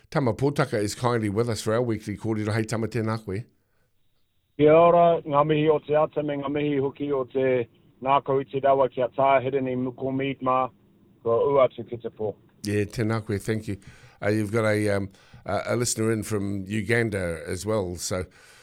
Tama Potaka is kindly with us for our weekly kōrero. Hei tama tēnā koe. Kia ora, ngā mihi o te ata me ngā mihi hoki o te nāko i te rawa kia tāhirani muko mītma ko uatu ki te pō. Yeah, tēnā koe, thank you. You've got a listener in from Uganda as well, so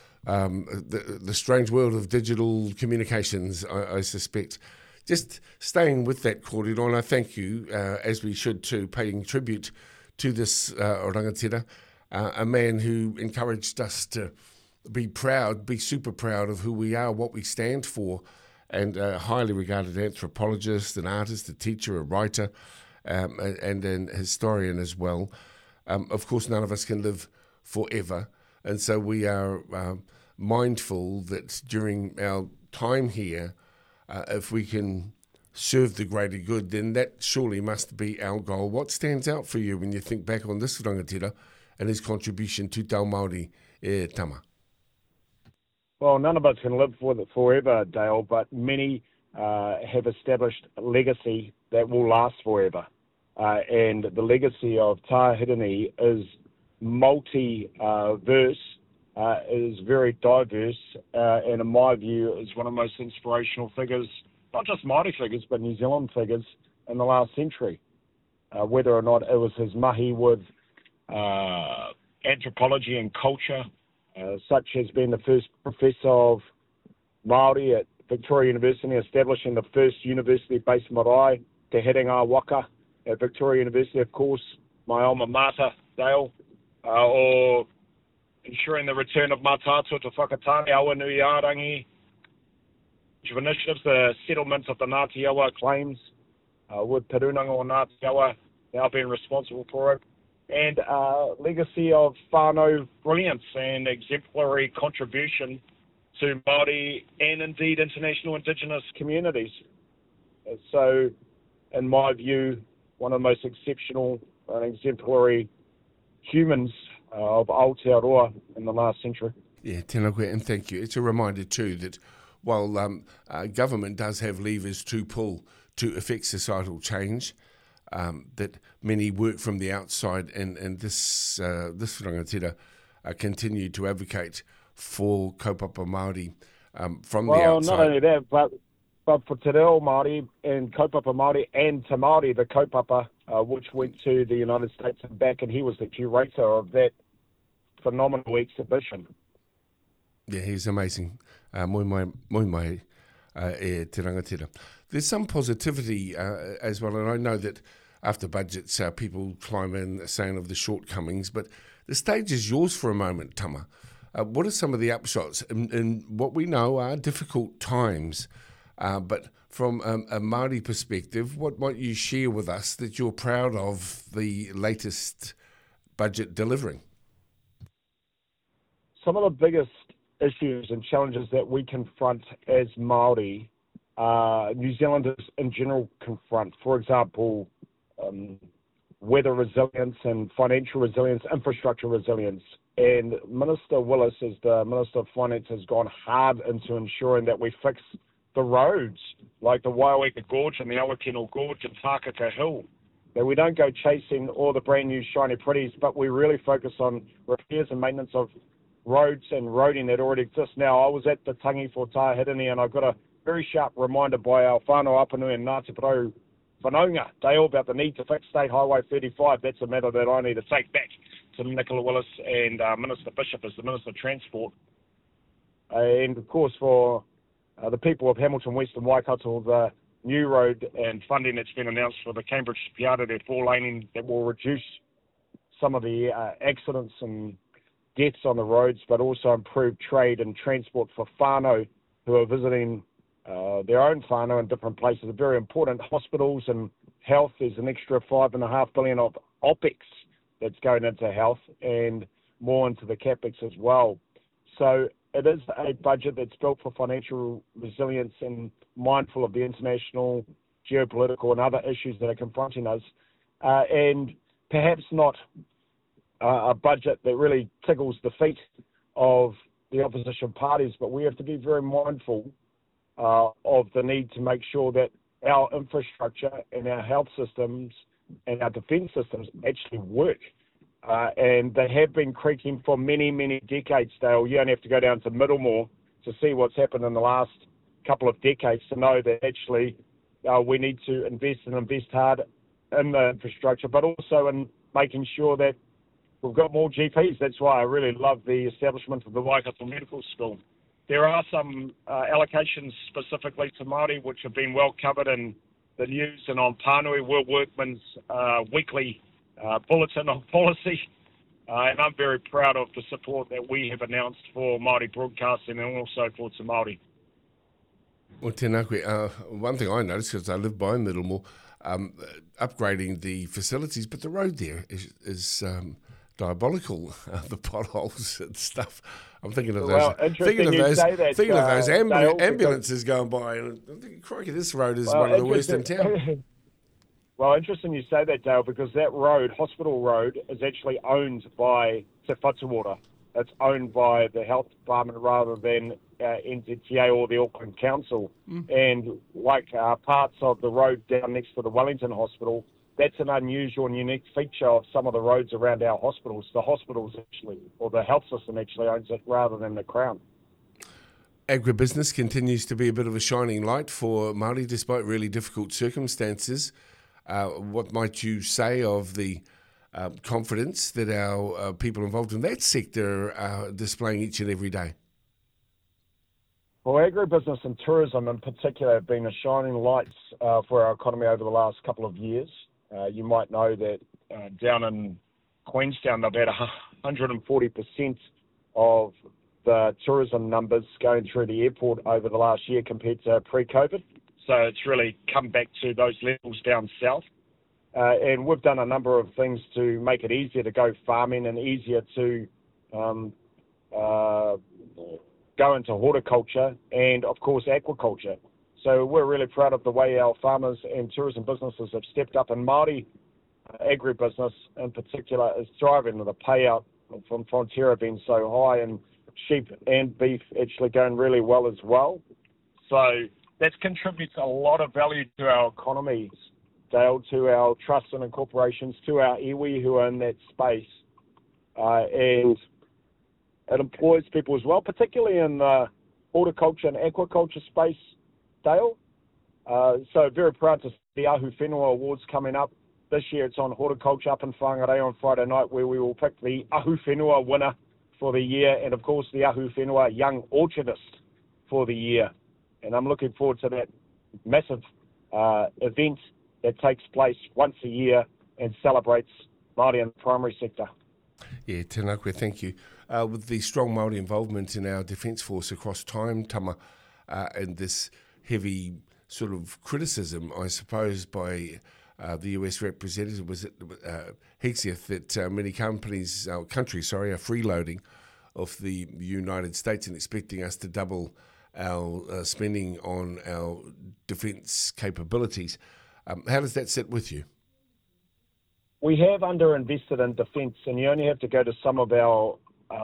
the strange world of digital communications, I suspect. Just staying with that kōrero, and I thank you, as we should too, paying tribute to this rangatira, a man who encouraged us to be proud, be super proud of who we are, what we stand for, and a highly regarded anthropologist, an artist, a teacher, a writer, and an historian as well. Of course, none of us can live forever, and so we are mindful that during our time here, if we can serve the greater good, then that surely must be our goal. What stands out for you when you think back on this rangatira and his contribution to Tau Māori Tama? Well, none of us can live forever, Dale, but many have established a legacy that will last forever. And the legacy of Tāhirani is multi-verse, is very diverse, and in my view is one of the most inspirational figures, not just Māori figures, but New Zealand figures in the last century. Whether or not it was his mahi with anthropology and culture, such as being the first professor of Māori at Victoria University, establishing the first university-based marae, Te Herenga Waka at Victoria University, of course, my alma mater, Dale, or ensuring the return of Mātātua to Whakatane, Awanuiarangi, initiatives, the settlement of the Ngāti Awa claims, with Perunanga o Ngāti Awa now being responsible for it, and legacy of whānau brilliance and exemplary contribution to Māori and indeed international Indigenous communities. So, in my view, one of the most exceptional and exemplary humans of Aotearoa in the last century. Yeah, tēnā koe, and thank you. It's a reminder too that while government does have levers to pull to effect societal change, that many work from the outside, and this rangatira continue to advocate for kaupapa Māori from the outside. Well, not only that, but for Te Reo Māori and kaupapa Māori and Te Māori, the kaupapa, which went to the United States and back, and he was the curator of that phenomenal exhibition. Yeah, he's amazing. Moi mai te rangatira. There's some positivity as well, and I know that after budgets, people climb in saying of the shortcomings, but the stage is yours for a moment, Tama. What are some of the upshots in what we know are difficult times, but from a Māori perspective, what might you share with us that you're proud of the latest budget delivering? Some of the biggest issues and challenges that we confront as Māori, New Zealanders in general confront, for example, weather resilience and financial resilience, infrastructure resilience. And Minister Willis, as the Minister of Finance, has gone hard into ensuring that we fix the roads, like the Waiweka Gorge and the Awakeno Gorge and Tākaka Hill. That we don't go chasing all the brand new shiny pretties, but we really focus on repairs and maintenance of roads and roading that already exists. Now, I was at the Tangi for Tāhirani, and I got a very sharp reminder by our whānau Apanui and Ngāti Porou Whanaunga Dale about the need to fix State Highway 35. That's a matter that I need to take back to Nicola Willis and Minister Bishop as the Minister of Transport. And, of course, for the people of Hamilton West and Waikato, the new road and funding that's been announced for the Cambridge Piata, that 4-laning that will reduce some of the accidents and deaths on the roads, but also improve trade and transport for whānau who are visiting their own whānau in different places are very important. Hospitals and health, there's an extra $5.5 billion of OPEX that's going into health and more into the CAPEX as well. So it is a budget that's built for financial resilience and mindful of the international, geopolitical and other issues that are confronting us, and perhaps not a budget that really tickles the feet of the opposition parties, but we have to be very mindful of the need to make sure that our infrastructure and our health systems and our defence systems actually work. and they have been creaking for many, many decades, Dale. You only have to go down to Middlemore to see what's happened in the last couple of decades to know that actually we need to invest hard in the infrastructure, but also in making sure that we've got more GPs. That's why I really love the establishment of the Waikato Medical School. There are some allocations specifically to Māori which have been well covered in the news and on Pānui, World Workman's weekly bulletin of policy. And I'm very proud of the support that we have announced for Māori broadcasting and also for Te Māori. Well, tēnā koe. One thing I noticed, because I live by Middlemore, upgrading the facilities, but the road there is diabolical. The potholes and stuff. I'm thinking of those. Ambulances going by, and I'm thinking, crikey, this road is one of the worst in town. Well, interesting you say that, Dale, because that road, Hospital Road, is actually owned by Te Whatuora. It's owned by the health department rather than NZTA or the Auckland Council. And like parts of the road down next to the Wellington Hospital, that's an unusual and unique feature of some of the roads around our hospitals. The hospitals actually, or the health system actually owns it rather than the Crown. Agribusiness continues to be a bit of a shining light for Māori despite really difficult circumstances. What might you say of the confidence that our people involved in that sector are displaying each and every day? Well, agribusiness and tourism in particular have been a shining light for our economy over the last couple of years. You might know that down in Queenstown, about 140% of the tourism numbers going through the airport over the last year compared to pre-COVID. So it's really come back to those levels down south. And we've done a number of things to make it easier to go farming and easier to go into horticulture and, of course, aquaculture. So we're really proud of the way our farmers and tourism businesses have stepped up, and Māori agribusiness in particular is thriving with the payout from Fonterra being so high and sheep and beef actually going really well as well. So that contributes a lot of value to our economies, Dale, to our trusts and corporations, to our iwi who are in that space. And it employs people as well, particularly in the horticulture and aquaculture space, Dale. So very proud to see the Ahu Whenua Awards coming up. This year it's on horticulture up in Whangarei on Friday night, where we will pick the Ahu Whenua winner for the year and, of course, the Ahu Whenua Young Orchardist for the year. And I'm looking forward to that massive event that takes place once a year and celebrates Māori in the primary sector. Yeah, tēnā koe, thank you. With the strong Māori involvement in our Defence Force across time, Tama, and this heavy sort of criticism, I suppose, by the US representative, was it Hegseth, that many countries are freeloading of the United States and expecting us to double our spending on our defence capabilities. How does that sit with you? We have underinvested in defence, and you only have to go to some of our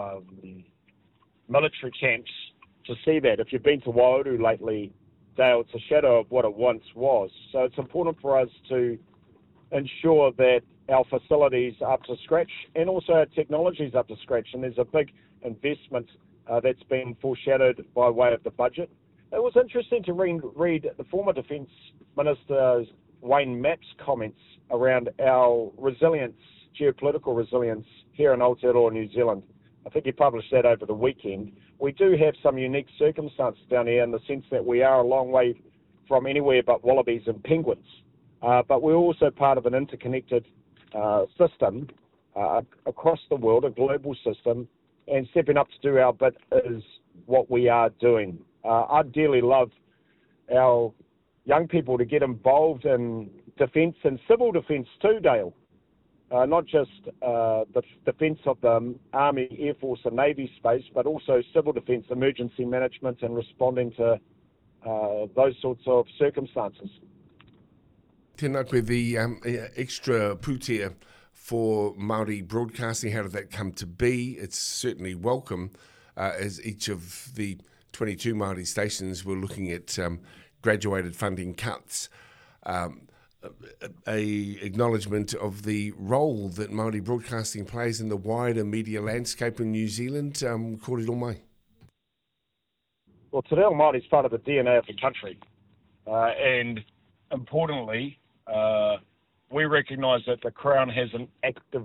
military camps to see that. If you've been to Waioru lately, Dale, it's a shadow of what it once was. So it's important for us to ensure that our facilities are up to scratch and also our technology is up to scratch. And there's a big investment that's been foreshadowed by way of the budget. It was interesting to read the former Defence Minister Wayne Mapp's comments around our resilience, geopolitical resilience here in Aotearoa, New Zealand. I think he published that over the weekend. We do have some unique circumstances down here in the sense that we are a long way from anywhere but wallabies and penguins. But we're also part of an interconnected system across the world, a global system, and stepping up to do our bit is what we are doing. I'd dearly love our young people to get involved in defence and civil defence too, Dale. Not just the defence of the Army, Air Force and Navy space, but also civil defence, emergency management and responding to those sorts of circumstances. Tēnā koe, the extra pūtea for Māori broadcasting, how did that come to be? It's certainly welcome as each of the 22 Māori stations were looking at graduated funding cuts. a acknowledgement of the role that Māori broadcasting plays in the wider media landscape in New Zealand. Kōrero mai. Well, Te Reo Māori is part of the DNA of the country. And importantly, we recognise that the Crown has an active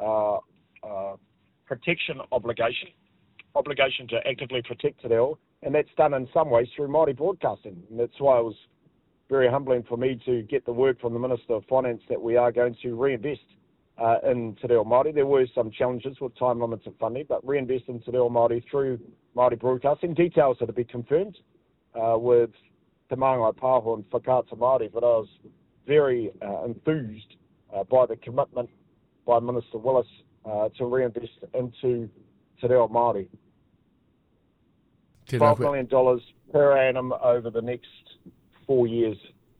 protection obligation to actively protect Te Reo, and that's done in some ways through Māori broadcasting. And that's why it was very humbling for me to get the word from the Minister of Finance that we are going to reinvest in Te Reo Māori. There were some challenges with time limits of funding, but reinvest in Te Reo Māori through Māori broadcasting. Details are to be confirmed with Te Māngai Pāho and Whakaata Māori, but I was very enthused by the commitment by Minister Willis to reinvest into Te Reo Māori. $12 million per annum over the next 4 years.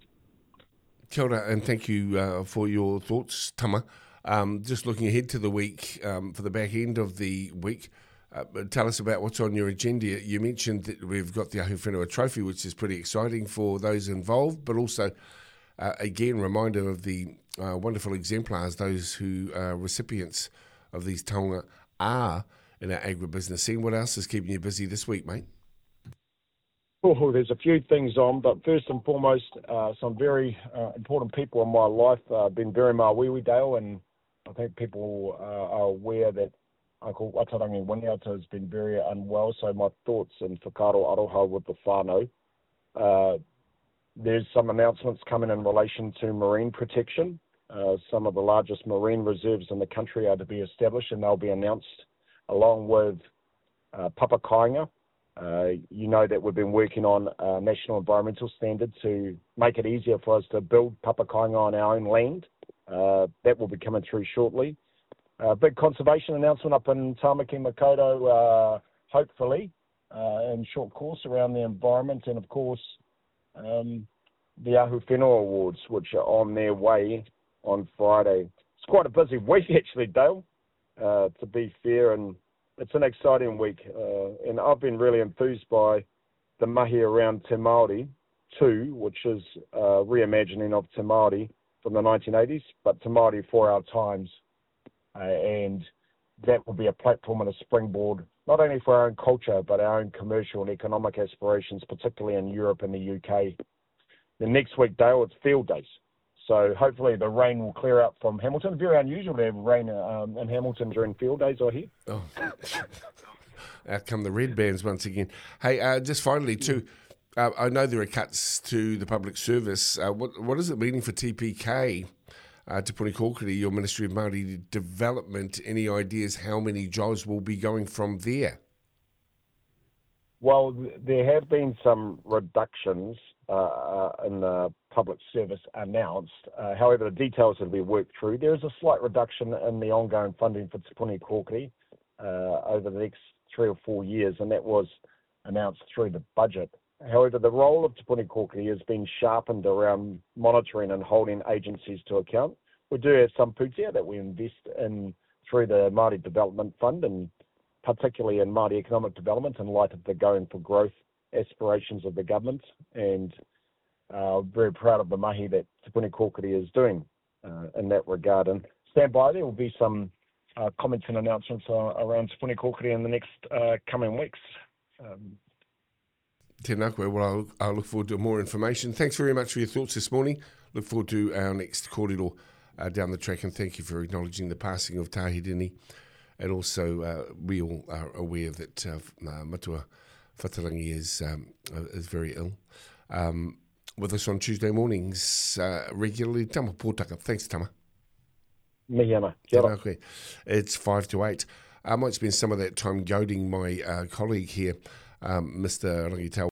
Kia ora, and thank you for your thoughts, Tama. Just looking ahead to the week, for the back end of the week, tell us about what's on your agenda. You mentioned that we've got the Ahuwhenua Trophy, which is pretty exciting for those involved, but also, again, reminder of the wonderful exemplars, those who are recipients of these taonga are in our agribusiness scene. What else is keeping you busy this week, mate? Oh, there's a few things on, but first and foremost, some very important people in my life have been very Māwiwi Dale, and I think people are aware that Uncle Watarangi Winiata has been very unwell, so my thoughts and whakaaro aroha with the whānau. There's some announcements coming in relation to marine protection. Some of the largest marine reserves in the country are to be established, and they'll be announced along with Papakainga. You know that we've been working on a national environmental standard to make it easier for us to build Papakainga on our own land. That will be coming through shortly. Big conservation announcement up in Tāmaki Makaurau, hopefully, in short course around the environment, and of course the Ahuwhenua Awards, which are on their way on Friday. It's quite a busy week actually, Dale, to be fair, and it's an exciting week, and I've been really enthused by the mahi around Te Māori too, which is reimagining of Te Māori from the 1980s, but Te Māori for our times, and that will be a platform and a springboard, not only for our own culture, but our own commercial and economic aspirations, particularly in Europe and the UK. The next week, Dale, it's field days. So hopefully the rain will clear up from Hamilton. Very unusual to have rain in Hamilton during field days, I hear. Oh, out come the red bands once again. Hey, just finally too, I know there are cuts to the public service. What is it meaning for TPK, Te Puni Kōkiri, your Ministry of Māori Development? Any ideas how many jobs will be going from there? Well, there have been some reductions in the public service announced. However, the details will be worked through. There is a slight reduction in the ongoing funding for Te Puni Kōkiri over the next 3 or 4 years, and that was announced through the budget. However, the role of Te Puni Kōkiri has been sharpened around monitoring and holding agencies to account. We do have some pūtea that we invest in through the Māori Development Fund, and particularly in Māori economic development in light of the Going for Growth aspirations of the government, and very proud of the mahi that Te Puni Kōkiri is doing in that regard. And stand by, there will be some comments and announcements around Te Puni Kōkiri in the next coming weeks. Tēnā koe. Well, I'll look forward to more information. Thanks very much for your thoughts this morning. Look forward to our next kōrero down the track, and thank you for acknowledging the passing of Tahidini. And also, we all are aware that Matua Whatarangi is very ill. With us on Tuesday mornings regularly, Tama Pōtaka. Thanks, Tama. Mihi ana. Kia ora. It's 5 to 8. I might spend some of that time goading my colleague here, Mr. Rangitau